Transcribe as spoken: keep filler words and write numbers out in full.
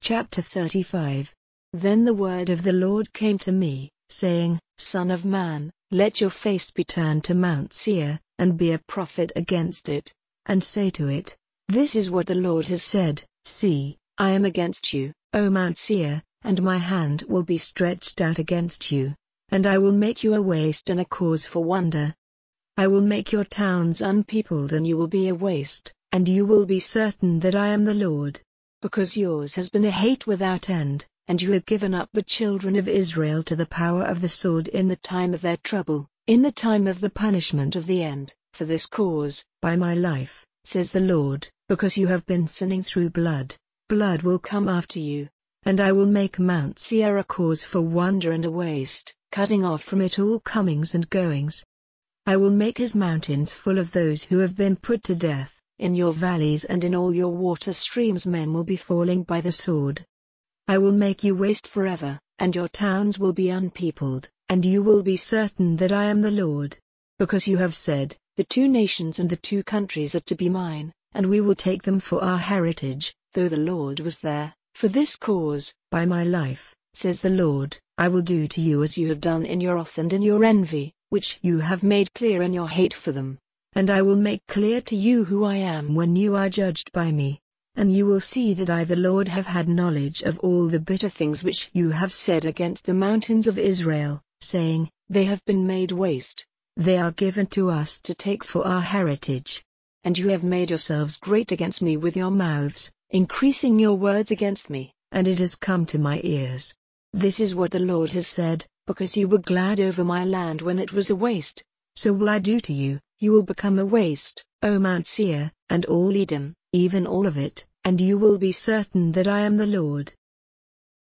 Chapter thirty-five. Then the word of the Lord came to me, saying, Son of man, let your face be turned to Mount Seir, and be a prophet against it, and say to it, This is what the Lord has said, See, I am against you, O Mount Seir, and my hand will be stretched out against you, and I will make you a waste and a cause for wonder. I will make your towns unpeopled and you will be a waste, and you will be certain that I am the Lord. Because yours has been a hate without end, and you have given up the children of Israel to the power of the sword in the time of their trouble, in the time of the punishment of the end, for this cause, by my life, says the Lord, because you have been sinning through blood, blood will come after you, and I will make Mount Seir a cause for wonder and a waste, cutting off from it all comings and goings. I will make his mountains full of those who have been put to death. In your valleys and in all your water streams men will be falling by the sword. I will make you waste forever, and your towns will be unpeopled, and you will be certain that I am the Lord. Because you have said, The two nations and the two countries are to be mine, and we will take them for our heritage, though the Lord was there. For this cause, by my life, says the Lord, I will do to you as you have done in your wrath and in your envy, which you have made clear in your hate for them. And I will make clear to you who I am when you are judged by me. And you will see that I the Lord have had knowledge of all the bitter things which you have said against the mountains of Israel, saying, They have been made waste, they are given to us to take for our heritage. And you have made yourselves great against me with your mouths, increasing your words against me, and it has come to my ears. This is what the Lord has said, because you were glad over my land when it was a waste, so will I do to you. You will become a waste, O Mount Seir, and all Edom, even all of it, and you will be certain that I am the Lord.